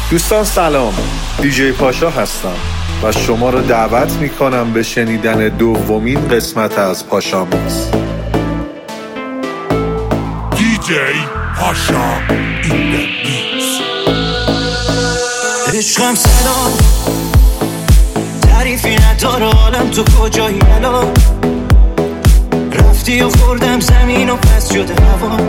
دوستان سلام، دیجی پاشا هستم و شما رو دعوت میکنم به شنیدن دومین قسمت از پاشامیکس. دیجی پاشا این the mix. عشقم سلام، تعریفی نداره حالم، تو کجایی الان؟ رفتی و خوردم زمین و پس شده هوا،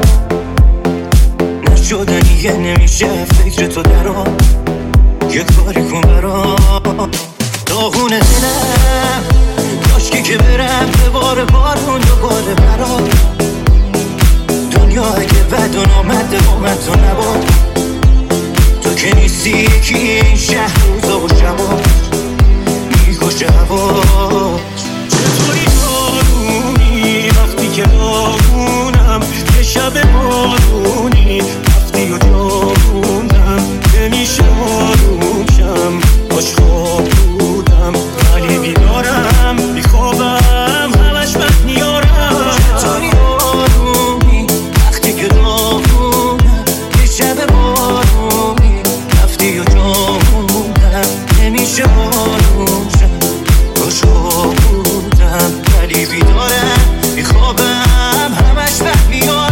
نشدنیه نمیشه فکر تو درام، یه کاری کن برام. داغونه دلم کاشکی که برم به بار بارون دوباره برام. دنیا اگه بد و نامده با من تو نباد، تو که نیستی یکی این شهر روزا و شبا میگوشه هوا. چطوری آرومی وقتی که داغونم، یه شب بارونی رفتی و جاروندم، نمیشه آروم شم باش خواب بودم ولی بیدارم، بیخوابم همش بد میارم. چطوری آرومی وقتی که داغونم، یه شب بارونی رفتی و جاروندم، نمیشه آروم شم باش خواب بودم ولی بیدارم، بیخوابم همش بد میارم.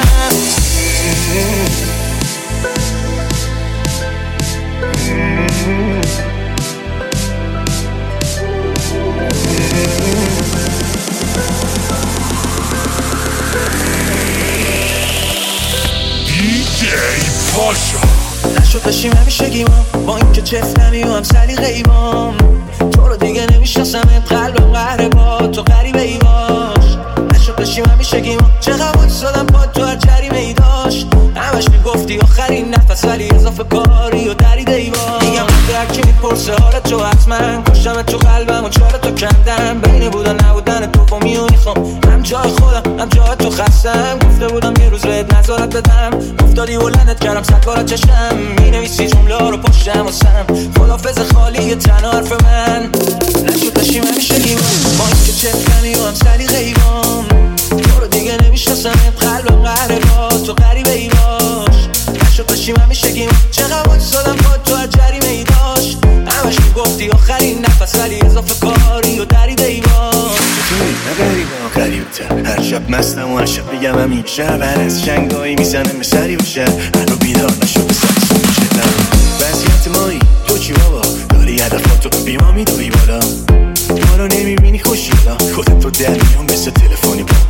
دیجی پاشا نشد داشتیم همیشگیمام، با اینکه چفتمی و هم سلیقه‌ایمام، تو رو دیگه نمیشناسم، قلبم قهره با تو غریبه ای باش. نشد داشتیم همیشگیمام، چقدر وایسادم با تو هر جریمه ای داشت، همش میگفتی آخرین نفس ولی اضافه کاری و دریده ای باش. میگم هرکی میپرسه حالت تو حتما کشتم تو قلبم و چاره تو کندم، بین بودن نبودن دومی و میخوام هم جای خودم هم جای تو خستم. گفته بودم یه روز بهت نظارت بدم، افتادی و لعنت کردم سکارت چشم، مینویسی جمله ها رو پشتم واسم، خدافظ خالی تنها حرف من. نشد داشتیم همیشگیمام، با اینکه چفتمی و هم سلیقه‌ایمام، تو رو دیگه نمیشناسم، قلبم قهره با تو غریبه ای باش. نشد داشتیم همیشگیمام، چقدر وایسادم با تو هر جریمه ای داشت، همش میگفتی آخرین نفس ولی اضافه کاری و دریده ای باش. چطوری نگریبه و قریبتر، هر شب مستم و هر شب بگم همین شب، هر از شنگایی میزنم به سری و شهر، هر رو بیدار نشد سکس میشنم. وضعیت مایی تو چی بابا، داری هدفاتو بی ما میدوی بالا، ما رو نمیبینی خوشیلا، خودت تو در میان مثل تلفنی با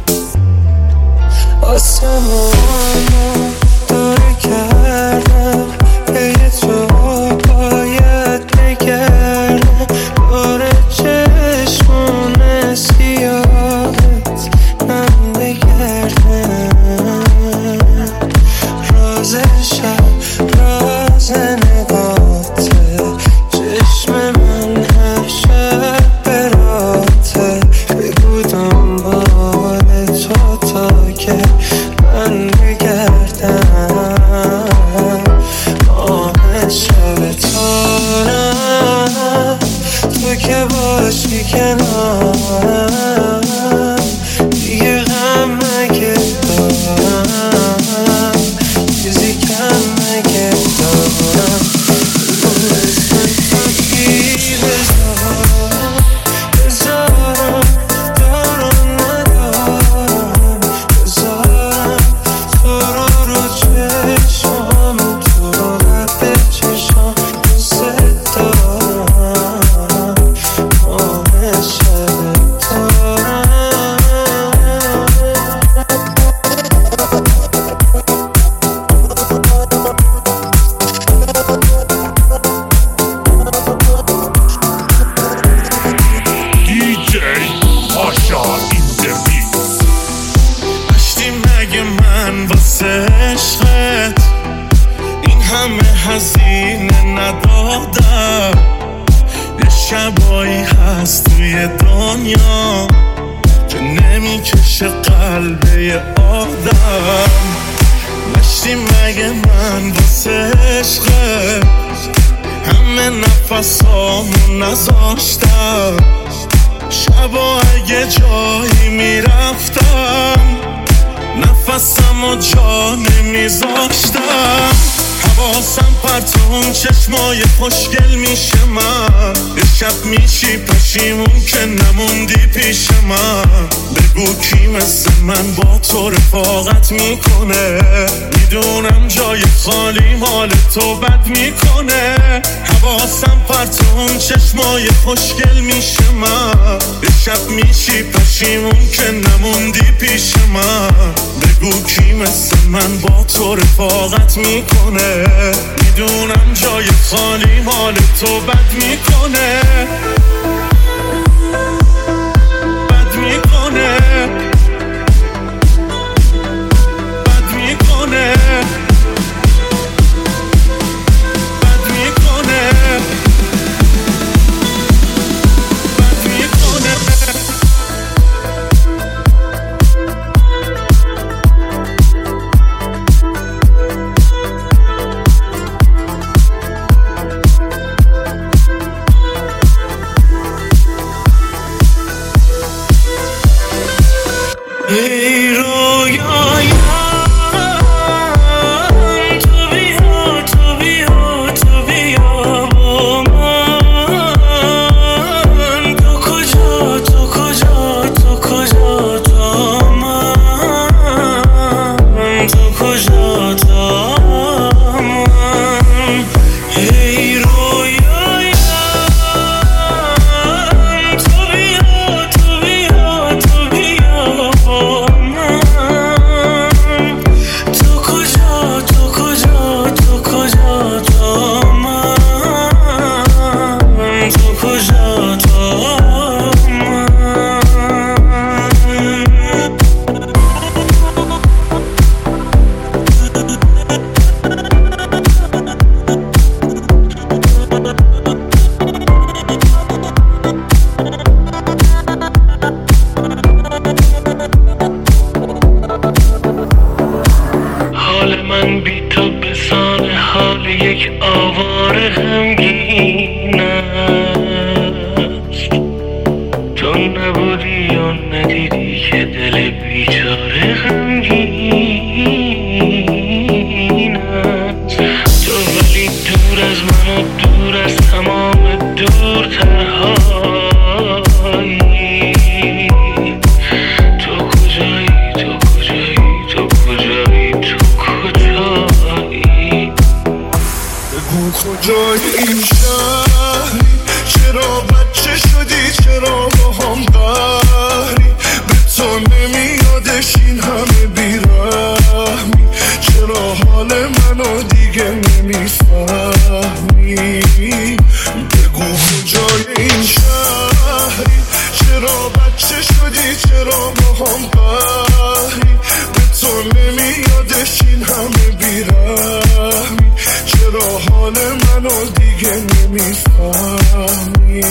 آسمانو داره کردم، پی تو باید بگردم، داره چشمون سیاهت من بگردم، راز شب راز نگاته، چشم من هر شب براته، بگو دنبال تو تا که من بگردم، آه شب تارم تو که باشی کنارم، دیگه غم نگه دارم، چیزی کم نگه دارم، اسم تو کی بذارم، بذارم دارم ندارم، بذارم تو رو چشم، تو رو لب چشم دوست دارم، ماه شب تارم. دیجی پاشا این the mix. داشتی مگه من واسه عشقت این همه هزینه ندادم، یه شبایی هست توی دنیا که نمیکشه قلب یه آدم. داشتی مگه من واسه عشقت همه نفسامو نذاشتم، شبا اگه جایی میرفتم نفسم و جا نمیذاشتم. حواسم پرت اون چشمای خوشگل میشه من یه شب میشی پشیمون که نموندی پیش من بگو کی مثل من با تو رفاقت میکنه میدونم جای خالی حال تو بد میکنه حواسم پرت اون چشمای خوشگل میشه من یه شب میشی پشیمون که نموندی پیش من بگو کی مثل من با تو رفاقت میکنه میدونم جای خالی حال تو بد میکنه بد میکنه بد میکنه بد میکنه بد میکنه ای رویایم تو بیا تو بیا تو بیا با من تو کجا تو کجا تو کجا تا من تو کجا تا من ای رویایم تو بیا تو بیا تو بیا با من تو کجا تو کجا تو کجا تا من تو کجا تا من حال من بی تو بسان حال یک آواره غمگین است تو نبودی و ندیدی که دل بیچاره غمگین است تو ولی دور از من و دور از تمام دورترهایی تو کجایی تو کجایی تو کجایی تو کجایی بگو کجای این شهری چرا بچه شدی چرا با هم قهری به تو نمیادش این همه بیرحمی چرا حال منو دیگه نمیفهمی بگو کجای این شهری چرا بچه شدی چرا با هم قهری به تو نمیادش این همه بیرحمی چرا حال منو دیگه نمیفهمی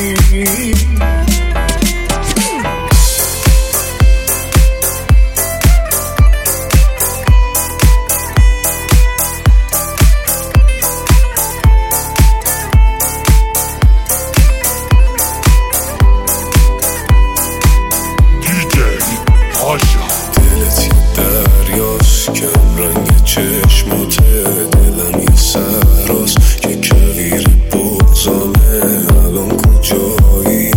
DJ پاشا دلت یه دریاست کم رنگ چشماته دلم یه سراست که کویر بغضامه الان کجایی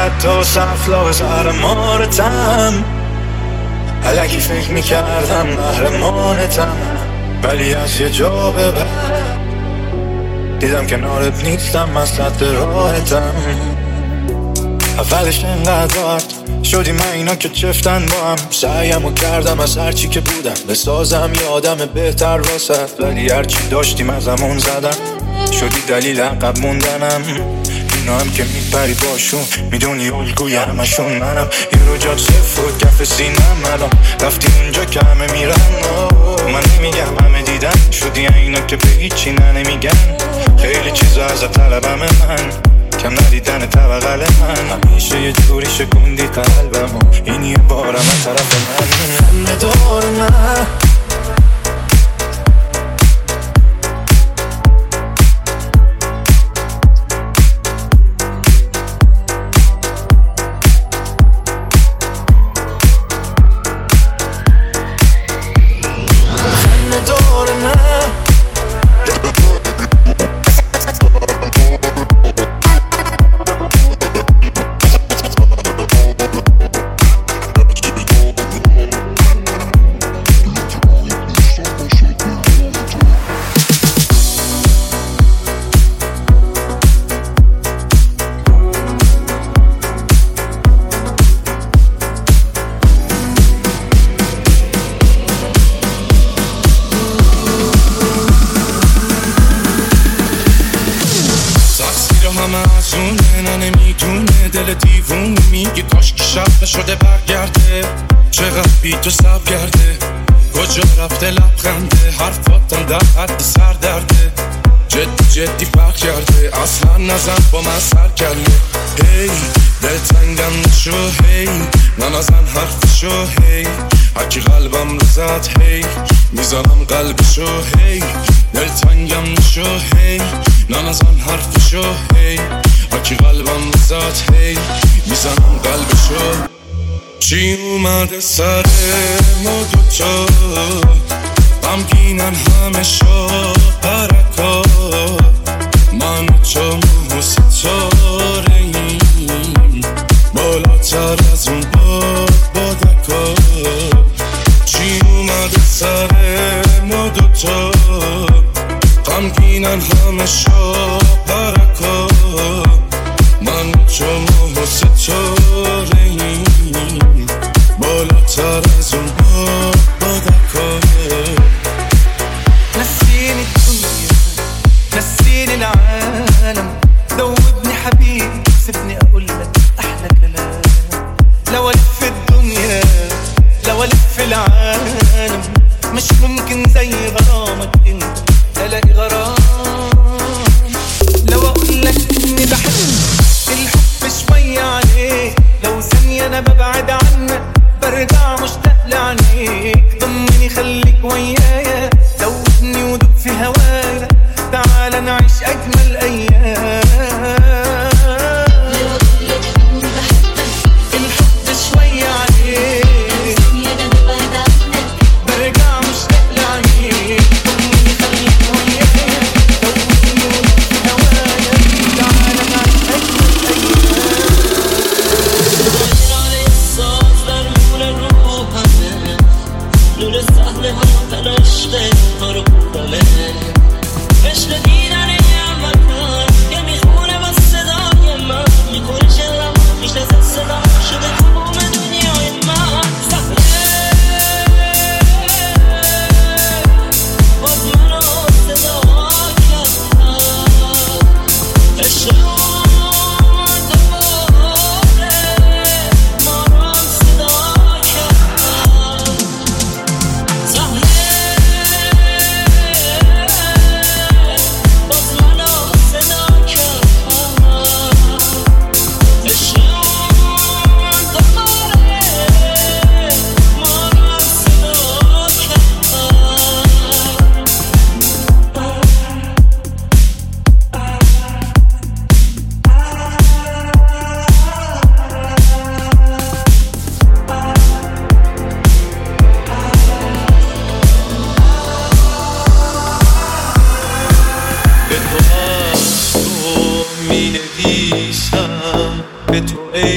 حتی سفلا سر مارتم الکی فکر میکردم قهرمانتم ولی از یه جا به بعد دیدم کنارت نیستم من صد راحتم اولش انقدر شدی من اینا که چفتن با هم سعیمو کردم از هرچی که بودم بسازم یه آدم بهتر واسه ولی هرچی داشتیم ازمون زدم شدی دلیل عقب موندنم اینا هم که میپری باشون میدونی الگوی همشون منم یه رو جات صفر بود کف سینم الان رفتی اونجا که همه میرن من نمیگم همه دیدن شدی اینا که به هیچی نمیگن خیلی چیزا ازت طلبم من کم ندیدن توقل من همیشه یه جوری شکوندی قلبم این یه بارم از طرف من ندار من شده برگرده چقدر بی تو سب کرده کجا رفته لبخنده حرفاتم در حد سر درده جدی فرق کرده اصلا نزن با من سر کرده هی دل تنگم نشو هی نزن حرفشو هی هرکی قلبم رو زد هی میزنم قلبشو هی دل تنگم نشو هی نزن حرفشو هی هرکی قلبم رو زد هی میزنم قلبشو چی اومده سر ما دوتا غمگینن همه شب برکا من و تو و ستاره ایم بالاتر از اون بادکا چی اومده سر ما دوتا غمگینن همه شب برکا من و تو و ستاره ایم بالاتر از اون بادکا نسيني الدنيا نسيني العالم ذوبني حبيبي سيبني اقول لك احلى كلام لو الف الدنيا لو الف العالم مش ممكن زي غرامك انت الاقي غرام لو اقول لك اني بحب الحب شوية عليك لو ثانية انا ببعد عنك برجع مشتاق لعينيك ضمني خليك ويايا دوبني ودوب في هوايا تعال نعيش اجمل ايام لو اقولك اني بحبك الحب شوية عليك ثانية انا ببعد عنك برجع مشتاق لعينيك ضمني خليك ويايا دوبني ودوب في هوايا تعال نعيش اجمل ايام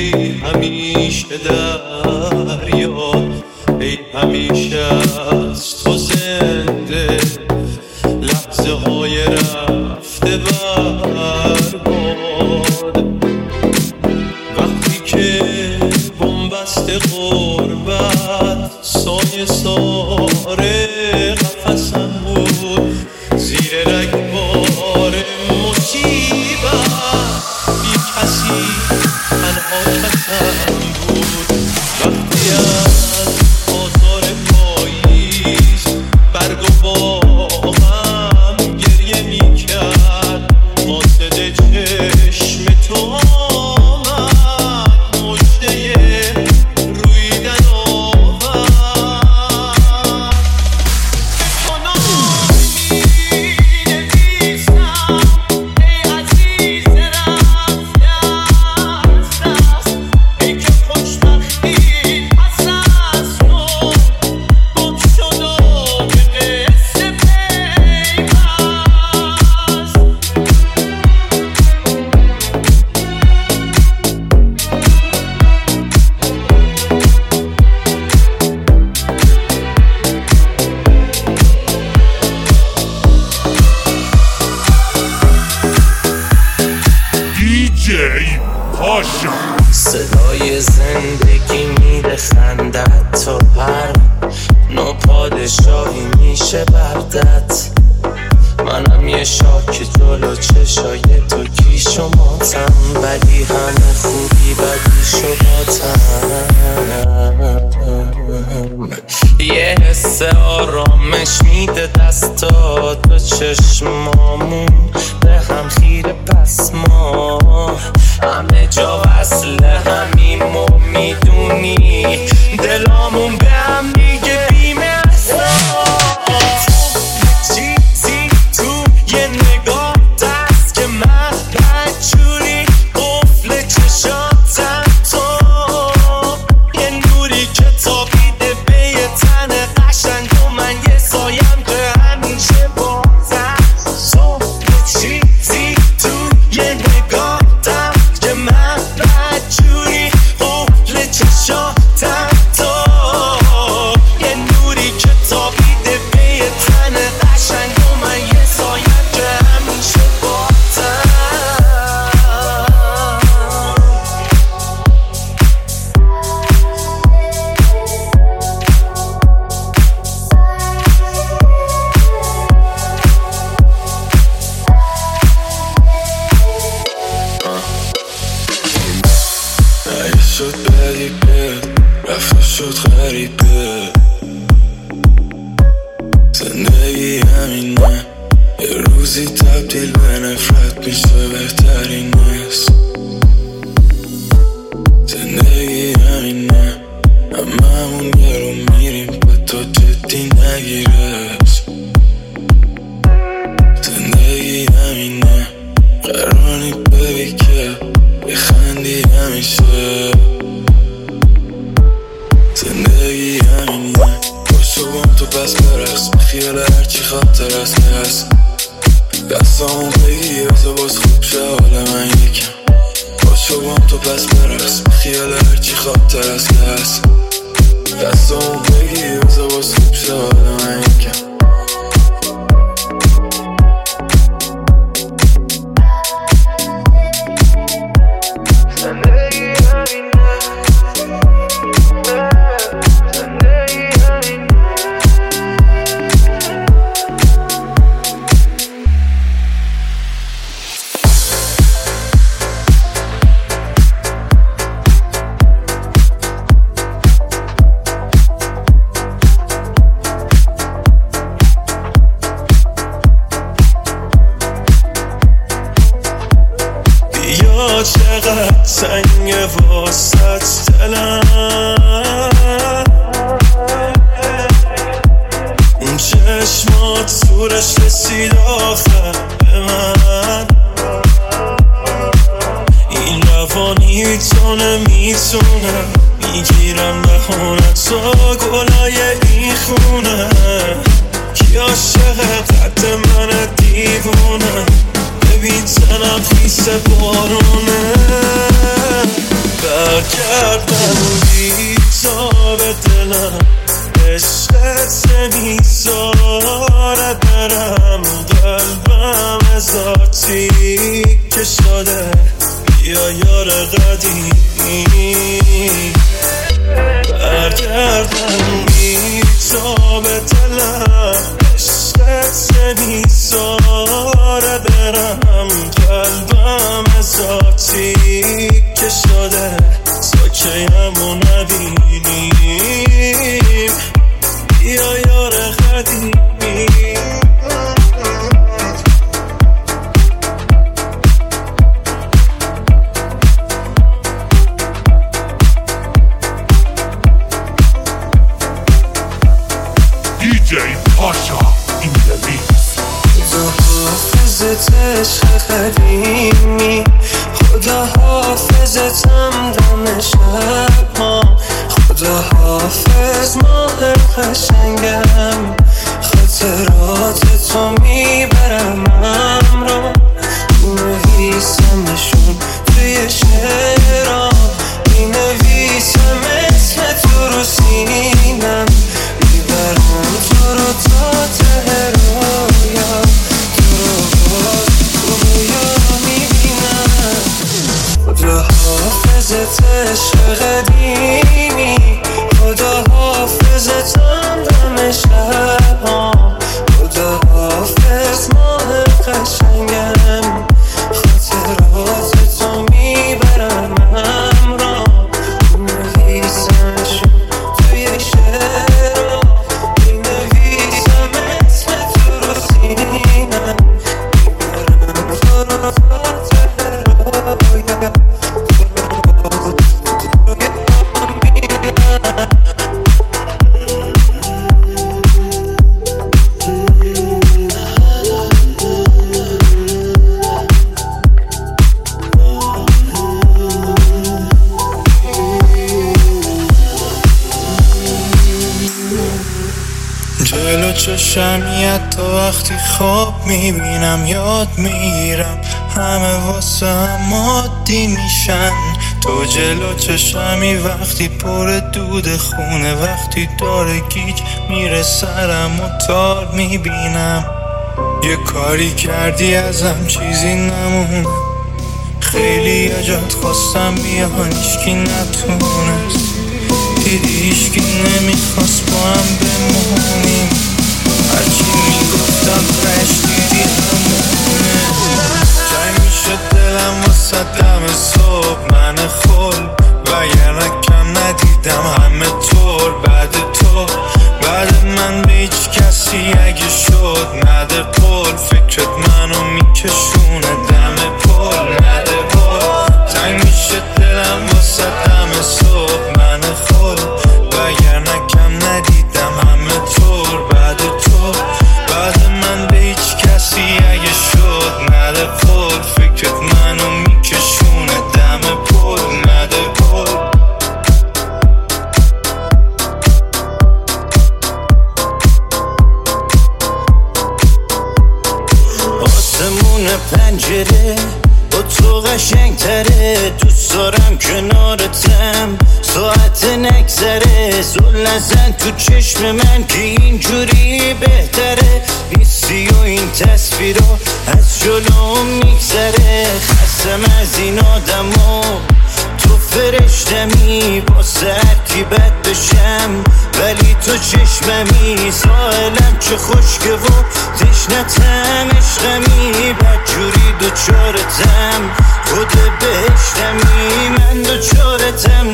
همیشه دریا، ای همیشه از تو زنده، لحظه های رفته برباد. وقتی که بنبست غربت سایه ساره قفصم بود، زیر رگبار مصیبت بی کسی تنها کسم بود. وقتی از آزار پاییز برگ و باغم گریه می کرد، قاصد چشم تو آمد مژده رویدن آورد. به تو نامی نویسم ای عزیز رفته از دست، ای که خوشبختی پس از تو گم شد و به قصه پیوست. دیجی پاشا. صدای زندگی میره خندت تا پر نو پادشاهی میشه بردت. منم یه شاک جلو چشای تو کیش و ماتم، ولی همه خوبی بدیش و باتم. یه حس آرامش میده دستات و چشمامون به هم خیره، پس ما همه جا وصل همیم و میدونی دلامون به هم میگه بیم احساس. چیزی تو یه نگاه دست که من بدجوری قفل چشاتم، تو یه نوری که تابیده به یه تن قشنگ و من یه سایم که همیشه بازم. تو یه چیزی تو یه نگاه دست که من بدجوری قفل چشاتم، تو یه نوری که تابیده به یه تن قشنگ و من یه سایم که همیشه بازم. اگه شد بدیبه رفته شد غریبه، زندگی همینه یه روزی تبدیل به نفرت میشه بهترین است. زندگی همینه هممون یه رو میریم با تو جدی نگیرش. زندگی همینه قراری ببی که بخندی همیشه. زندگی همینه باشو بام تو پس برقص، خیال هرچی خاطر هست دستامون بگی بزا باز خوب شه حال من یکم. باشو بام تو پس برقص، خیال هرچی خاطر هست دستامون بگی بزا باز خوب شه حال من یکم. چقدر سنگ واسط دلم، اون چشمات سورش رسید آخر به من. این روانی تو نمیتونم میگیرم دهانت تا گلای این خونه. کی عاشق قد من دیوونه، ببین تنم خیس بارونه. برگردم بی‌تاب دلم عشقت نمیذاره برم قلبم از آتیک شده بیا یار قدیمی برگردم بی‌تاب دلم عشقت نمیذاره برم قلبم از آتیک شده ساکه‌امو نبینیم بیا یار قدیمی DJ Pasha in the mix. خدا حافظت عشق قدیمی خدا حافظتم دم شب ها خدا حافظ ماه قشنگم خاطرات تو میبرم همراه مینویسمشون توی شعرها مینویسم اسم تو رو سینم میبرم تو رو تا ته رویا تو رو باز تو رویا میبینم خدا حافظت عشق قدیمی خدا حافظتم دم شبها خدا حافظ ماه قشنگم خاطرات تو میبرم همراه مینویسمشون توی شعرها مینویسم اسم تو رو سینم میبرم تو رو تا ته رویا جلو چشمیت تا وقتی خواب میبینم یاد میگیرم همه واسه هم عادی میشن تو جلو چشمی وقتی پر دود خونه وقتی داره گیج میره سرم و تار میبینم یه کاری کردی ازم چیزی نمونه خیلی اجاد خواستم بیان ایشکی نتونست دیدی ایشکی نمیخواست با هم بمونیم هرچی میگفتم پش دیدی همونه جای میشه دلم واسه دم صبح من خل وگرنه کم ندیدم همه طور بعد تو بعد من به هیچ کسی اگه شد نده پل فکرت منو میکشونه دم پل نده پل تنگ میشه دلم واسه دم صبح من خل وگرنه کم ندیدم همه طور بعد تو بعد من به هیچ کسی اگه شد نده پل فکرت منو میکشونه دم پل نده پل آسمون پنجره با تو قشنگ تره دوست دارم کنارتم ساعت نگذره زل نزن تو چشم من که اینجوری بهتره نیستی و این تصویرها از جلوم میگذره خستم از این آدما تو فرشتمی با سرکی بد بشم ولی تو چشممی سائلم چه خشکه و تشنتم عشقمی بدجوری دوچارتم خود بهشتمی من دوچارتم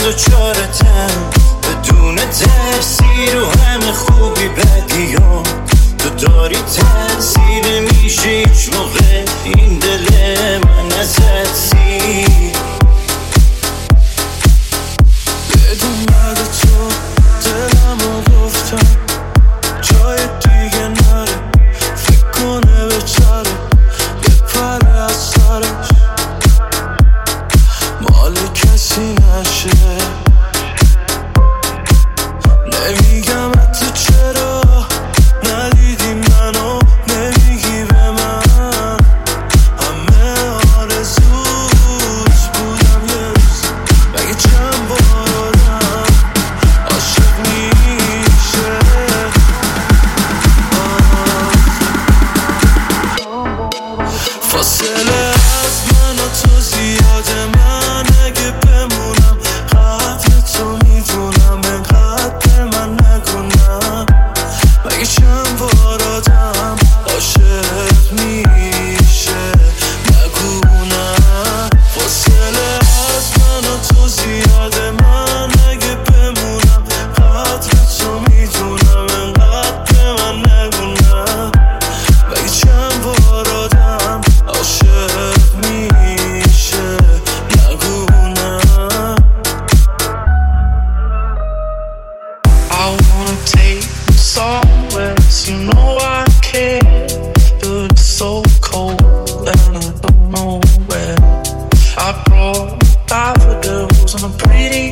بدون ترسی رو همه خوبی بدیام تو داری تاثیر میشه هیچ موقع این دل من ازت سیر بدون بعد تو دلمو گفتم جای دیگه نره فکر کنه به چره بپره از سرش مال کسی نشه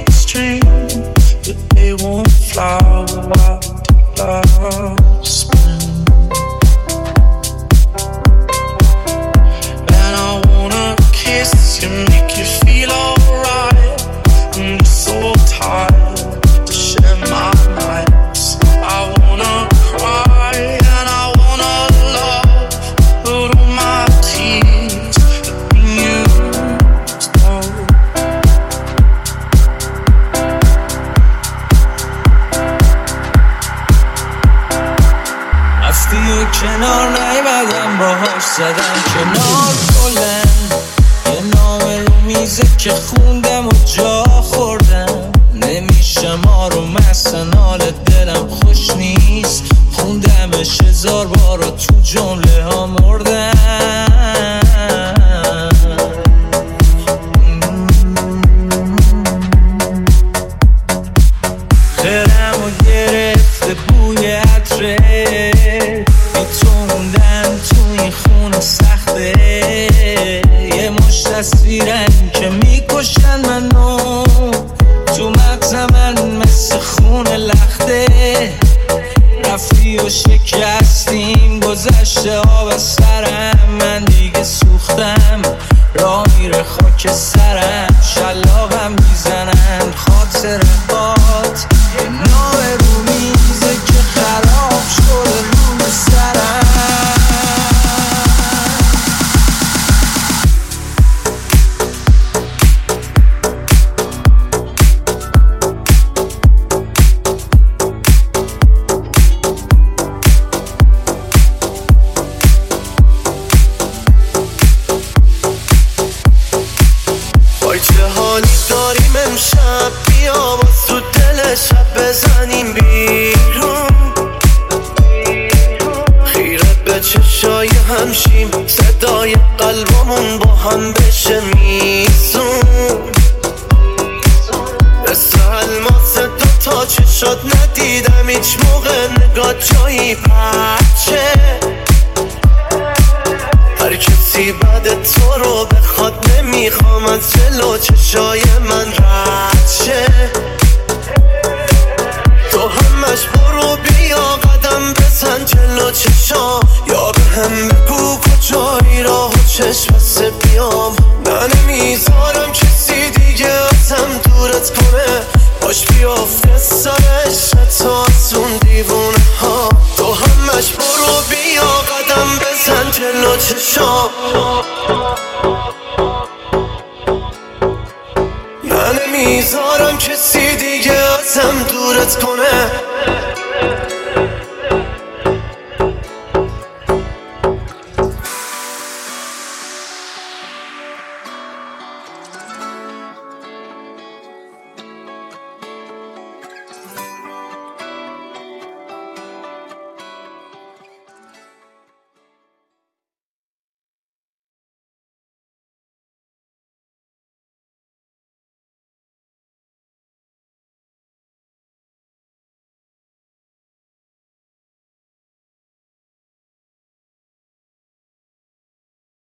a string, but they won't fly without the love spring. And I wanna kiss you, make you feel alright. I'm just so tired to share my nights. I wanna cry and I wanna love, but all my tears have been used up. از دیگه کنار نیومدم باهاش زدم کنار کلن یه نام رو میزه که خوندم و جا خوردم نمیشه ما رو مثلا حال دلم خوش نیست خوندمش 1000 بار و تو جمله ها مردم خیرم و گرفته بوی عطره میتوندن تو این خونه سخته یه مش تصویرن که میکشن منو تو مغز من مثل خون لخته رفتی و شکستیم گذشته ها به سرم من دیگه سوختم راه میره خاک سرم شلاقم میزنن خاطرات یه نام رو میزه که خراب شده رو سرم وای چه حالی داریم امشب بیا باز تو دل شب بزنیم بیرون خیره به چشای همشیم صدای قلبمون با هم بشه میزون مثل الماس دوتا چشات ندیدم هیچ موقع نگاه جایی پرچه هر کسی بعد تو رو بخواد نمیخوام از جلو چشای من رد شه تو همش برو بیا قدم بزن جلو چشام یا به هم بگو کجایی راه و چشم بسته بیام نه نمیذارم کسی دیگه ازم دورت کنه باش بیافته سرش تا از اون دیوونه ها تو همش برو بیا قدم بزن جلو چشام نه نمیذارم کسی دیگه ازم دورت کنه